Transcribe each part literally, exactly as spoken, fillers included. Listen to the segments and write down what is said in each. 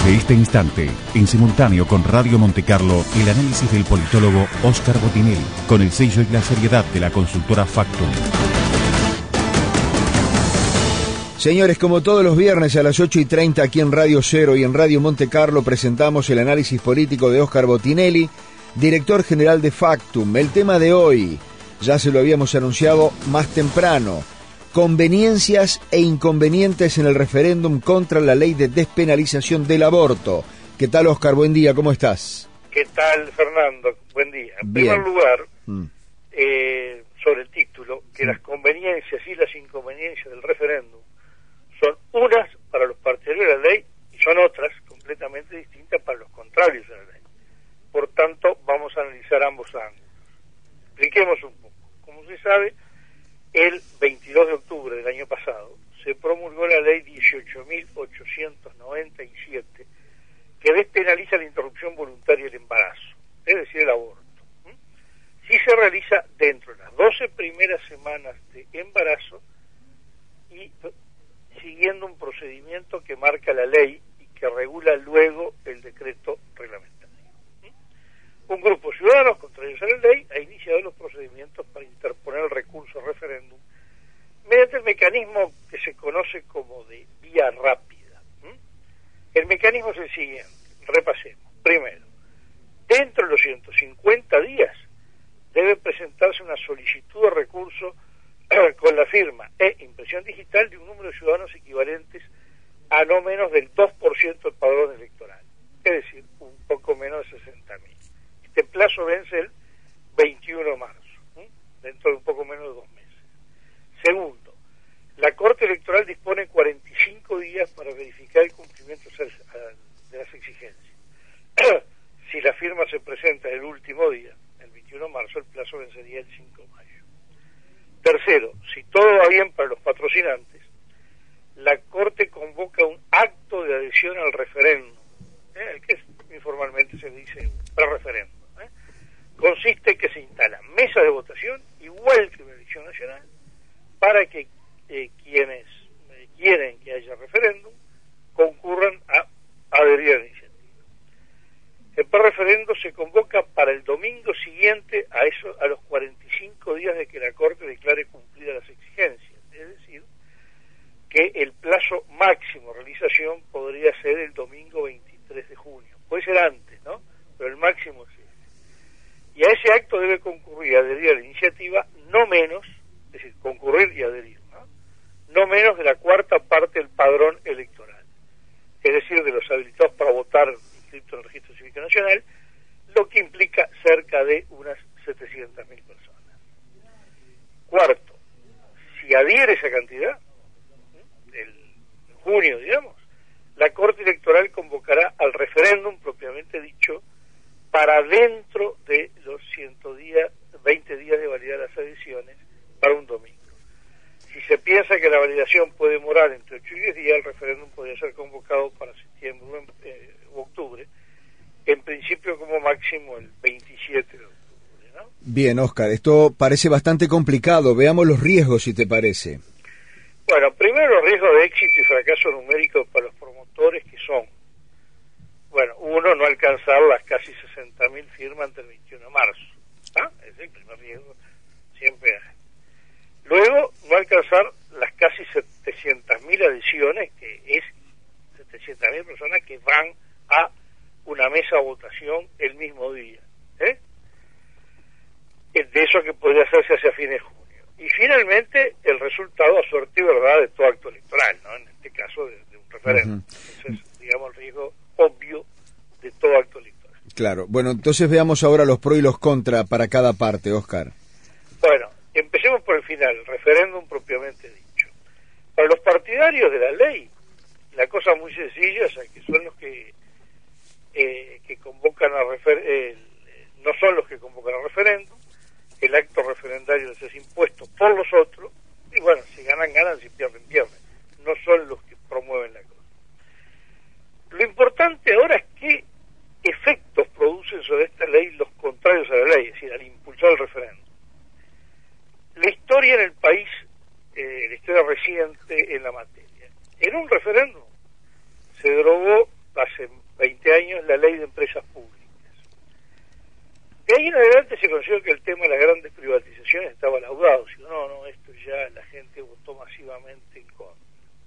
Desde este instante, en simultáneo con Radio Montecarlo, el análisis del politólogo Óscar Botinelli, con el sello y la seriedad de la consultora Factum. Señores, como todos los viernes a las ocho y treinta aquí en Radio Cero y en Radio Montecarlo presentamos el análisis político de Óscar Botinelli, director general de Factum. El tema de hoy, ya se lo habíamos anunciado más temprano, conveniencias e inconvenientes en el referéndum contra la ley de despenalización del aborto. ¿Qué tal, Óscar? Buen día, ¿cómo estás? ¿Qué tal, Fernando? Buen día. En Bien. primer lugar, mm. eh, sobre el título, que sí. las conveniencias y las inconveniencias del referéndum son unas para los partidarios de la ley y son otras completamente distintas para los contrarios a la ley. Por tanto, vamos a analizar ambos ángulos. Expliquemos un poco. Como se sabe, el veintidós de octubre del año pasado se promulgó la ley dieciocho mil ochocientos noventa y siete que despenaliza la interrupción voluntaria del embarazo, es decir, el aborto. ¿Mm? Si se realiza dentro de las doce primeras semanas de embarazo y siguiendo un procedimiento que marca la ley y que regula luego el decreto reglamentario. ¿Mm? Un grupo de ciudadanos contrarios a la ley ha iniciado los procedimientos para interponer el recurso al referéndum mediante el mecanismo que se conoce como de vía rápida. ¿Mm? El mecanismo es el siguiente, repasemos. Primero, dentro de los ciento cincuenta días debe presentarse una solicitud de recurso con la firma e impresión digital de un número de ciudadanos equivalentes a no menos del dos por ciento del padrón electoral, es decir, un poco menos de sesenta mil. Este plazo vence el veintiuno de marzo, ¿eh? dentro de un poco menos de dos meses. Segundo, la Corte Electoral dispone cuarenta y cinco días para verificar el cumplimiento de las exigencias. Si la firma se presenta el último día, el veintiuno de marzo, el plazo vencería el cinco de mayo. Tercero, si todo va bien para los patrocinantes, la Corte convoca un acto de adhesión al referéndum, ¿eh? el que es, informalmente se dice pre-referéndum. ¿eh? Consiste en que se instalan mesas de votación, igual que en la elección nacional, para que eh, quienes eh, quieren que haya referéndum concurran a adherir a la iniciativa. El pre-referéndum se convoca para el domingo siguiente a eso, a los cuarenta y cinco días de que la Corte declare cumplidas las exigencias, es decir, que el plazo máximo de realización podría ser el domingo veintitrés de junio. Puede ser antes, ¿no? Pero el máximo es ese. Y a ese acto debe concurrir, adherir a la iniciativa, no menos, es decir, concurrir y adherir, ¿no? No menos de la cuarta parte del padrón electoral, es decir, de los habilitados para votar inscritos en el Registro Cívico Nacional, lo que implica cerca de unas setecientas mil personas. Cuarto, si adhiere esa cantidad, el, en junio, digamos, la Corte Electoral convocará al referéndum propiamente dicho para dentro de los ciento veinte días de validar las adhesiones para un domingo. Si se piensa que la validación puede demorar entre ocho y diez días, el referéndum podría ser convocado para septiembre o eh, octubre, en principio como máximo el veintisiete de octubre, ¿no? Bien, Óscar, esto parece bastante complicado. Veamos los riesgos, si te parece. Bueno, primero los riesgos de éxito y fracaso numérico para los promotores, que son, bueno, uno, no alcanzar las casi sesenta mil firmas antes del veintiuno de marzo. ¿Ah? Es el primer riesgo, siempre hay. Luego, no alcanzar las casi setecientas mil adhesiones, que es setecientas mil personas que van a una mesa de votación el mismo día. ¿eh? De eso que podría hacerse hacia fines de junio. Y finalmente, el resultado a suerte y verdad de todo acto electoral, ¿no? En este caso, de, de un referéndum. Uh-huh. Ese es, digamos, el riesgo obvio de todo acto electoral. Claro. Bueno, entonces veamos ahora los pros y los contra para cada parte, Óscar. Bueno, empecemos por el final, el referéndum propiamente dicho. Para los partidarios de la ley, la cosa muy sencilla, o sea, que son los que eh, que convocan a refer eh, no son los que convocan al referéndum, el acto referendario les es impuesto por los otros, y bueno, si ganan, ganan, si pierden, pierden. No son los que promueven la cosa. Lo importante ahora es qué efectos producen sobre esta ley los contrarios a la ley, es decir, al impulsar el referéndum. La historia en el país, eh, la historia reciente en la materia. En un referéndum se derogó hace veinte años, la ley de empresas públicas. De ahí en adelante se consideró que el tema de las grandes privatizaciones estaba laudado. Si no, no, esto ya la gente votó masivamente en contra.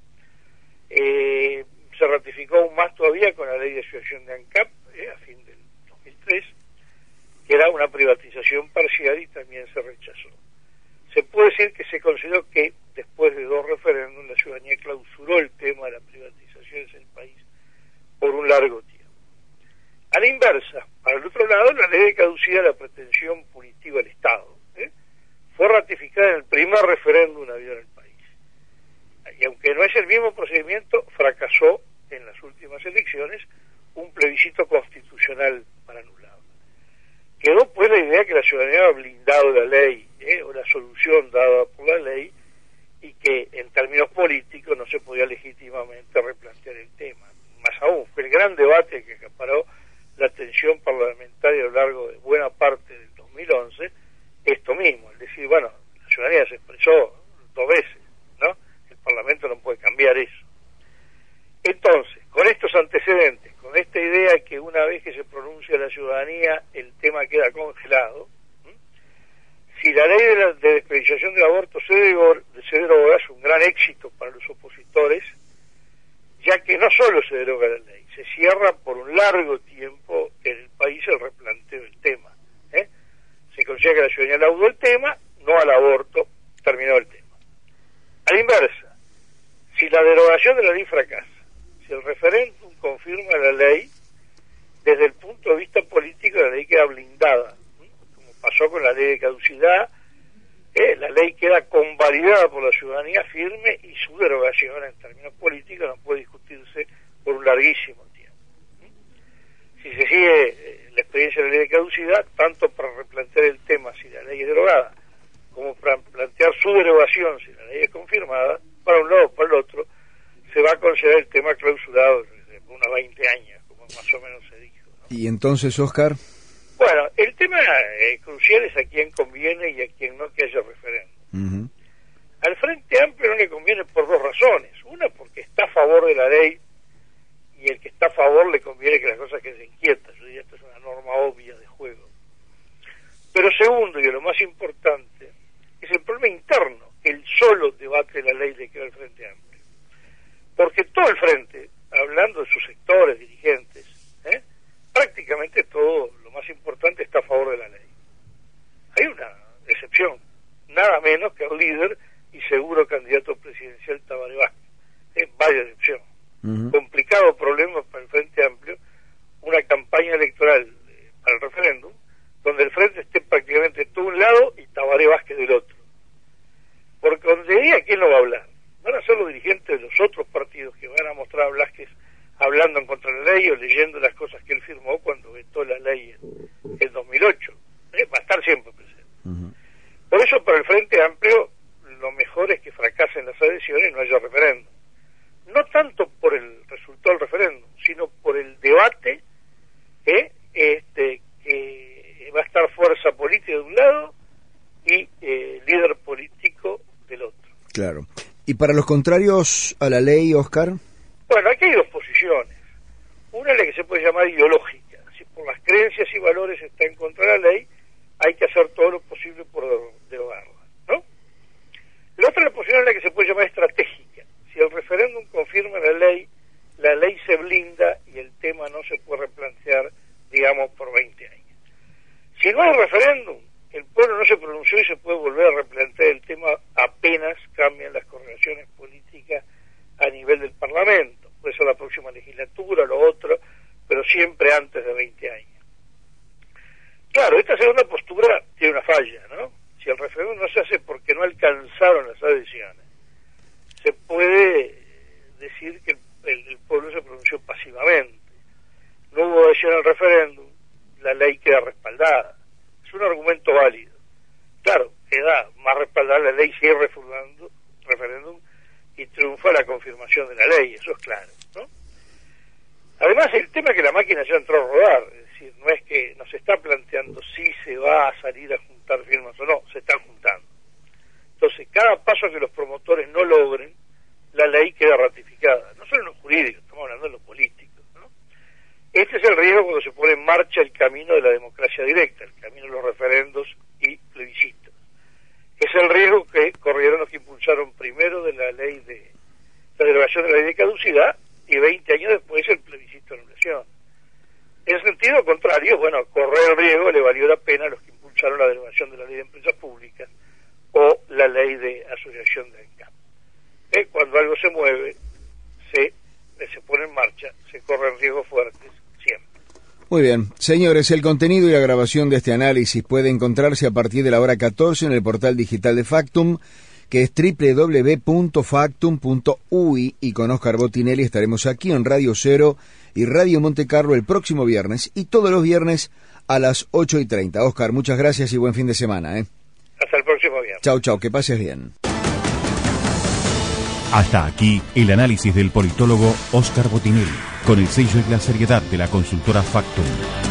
Eh, se ratificó aún más todavía con la ley de asociación de ANCAP, eh, a fin del dos mil tres, que era una privatización parcial y también se rechazó. Se puede decir que se consideró que después de dos referéndums la ciudadanía clausuró el tema de las privatizaciones en el país por un largo tiempo. A la inversa, para el otro lado, la ley de caducidad de la pretensión punitiva del Estado ¿eh? fue ratificada en el primer referéndum habido en el país. Y aunque no es el mismo procedimiento, fracasó en las últimas elecciones un plebiscito constitucional para anularlo. Quedó pues la idea que la ciudadanía había blindado la ley, ¿eh? o la solución dada por la ley, y que en términos políticos no se podía legítimamente replantear el tema. Más aún, fue el gran debate que acaparó la atención parlamentaria a lo largo de buena parte del dos mil once, esto mismo, es decir, bueno, la ciudadanía se expresó dos veces, ¿no? El Parlamento no puede cambiar eso. Entonces, con estos antecedentes, con esta idea que una vez que se pronuncia la ciudadanía, el tema queda congelado, ¿sí? Si la ley de, la, de despenalización del aborto se deroga, se deroga, es un gran éxito para los opositores, ya que no solo se deroga la ley, se cierra por un largo tiempo en el país el replanteo del tema. ¿eh? Se considera que la ciudadanía laudó el tema, no al aborto, terminó el tema. A la inversa, si la derogación de la ley fracasa, si el referéndum confirma la ley, desde el punto de vista político la ley queda blindada, ¿sí? como pasó con la ley de caducidad, ¿eh? la ley queda convalidada por la ciudadanía firme y su derogación en términos políticos no puede discutirse por un larguísimo tiempo. ¿sí? Si se sigue eh, la experiencia de la ley de caducidad, tanto para replantear el tema si la ley es derogada, como para plantear su derogación si la ley es confirmada, para un lado o para el otro, se va a considerar el tema clausurado desde unos veinte años, como más o menos se dijo, ¿no? ¿Y entonces, Óscar? Bueno, el tema eh, crucial es a quién conviene y a quién no que haya referéndum. Uh-huh. Al Frente Amplio no le conviene por dos razones. Una, porque está a favor de la ley, y el que está a favor le conviene que las cosas queden quietas. Yo diría, esto es una norma obvia de juego. Pero segundo, y lo más importante, es el problema interno, el solo debate de la ley de que era el Frente Amplio. Porque todo el Frente, hablando de sus sectores, dirigentes, ¿eh? prácticamente todo, lo más importante, está a favor de la ley. Hay una excepción, nada menos que al líder y seguro candidato presidencial Tabaré Vázquez. ¿eh? Vaya excepción. Uh-huh. Complicado problema para el Frente Amplio, una campaña electoral eh, para el referéndum, donde el Frente esté prácticamente de un lado y Tabaré Vázquez del otro. Porque donde diga quién lo va a hablar, van a ser los dirigentes de los otros partidos que van a mostrar a Vázquez hablando en contra de la ley o leyendo las cosas que él firmó cuando vetó la ley en el dos mil ocho. ¿eh? Va a estar siempre presente. Uh-huh. Por eso, para el Frente Amplio, lo mejor es que fracasen las adhesiones y no haya referéndum. No tanto por el resultado del referéndum, sino por el debate ¿eh? este, que va a estar fuerza política de un lado y eh, líder político del otro. Claro. ¿Y para los contrarios a la ley, Óscar? Bueno, aquí hay dos posiciones. Una es la que se puede llamar ideológica. Si por las creencias y valores está en contra de la ley, hay que hacer todo lo posible por derogarla, ¿no? La otra posición es la que se puede llamar estratégica. Si el referéndum confirma la ley, la ley se blinda y el tema no se puede replantear, digamos, por veinte años. Si no hay referéndum, el pueblo no se pronunció y se puede volver a replantear el tema apenas cambian las correlaciones políticas a nivel del Parlamento. Puede ser la próxima legislatura, lo otro, pero siempre antes de veinte años. Claro, esta segunda postura tiene una falla, ¿no? Si el referéndum no se hace porque no alcanzaron las adhesiones, se puede decir que el, el, el pueblo se pronunció pasivamente. No hubo adhesión al referéndum, la ley queda respaldada. Es un argumento válido. Claro, queda más respaldada la ley si hay referéndum y triunfa la confirmación de la ley, eso es claro, ¿no? Además, el tema es que la máquina ya entró a rodar, es decir, no es que nos está planteando si se va a salir a juntar firmas o no, se están juntando. Entonces, cada paso que los promotores no logren, la ley queda ratificada, no solo en lo jurídico, estamos hablando de lo político, ¿no? marcha el camino de la democracia directa, el camino de los referendos y plebiscitos. Es el riesgo que corrieron los que impulsaron primero de la ley de la derogación de la ley de caducidad y veinte años después el plebiscito de anulación. En sentido contrario, bueno, correr el riesgo le valió la pena a los que impulsaron la derogación de la ley de empresas públicas o la ley de asociación de ENCAP. ¿Eh? Cuando algo se mueve, se, se pone en marcha, se corren riesgos fuertes siempre. Muy bien. Señores, el contenido y la grabación de este análisis puede encontrarse a partir de la hora catorce en el portal digital de Factum, que es doble u doble u doble u punto factum punto u y, y con Oscar Botinelli estaremos aquí en Radio Cero y Radio Monte Carlo el próximo viernes y todos los viernes a las ocho y treinta. Oscar, muchas gracias y buen fin de semana. ¿eh? Hasta el próximo viernes. Chau, chau, que pases bien. Hasta aquí el análisis del politólogo Oscar Botinelli, con el sello y la seriedad de la consultora Factum.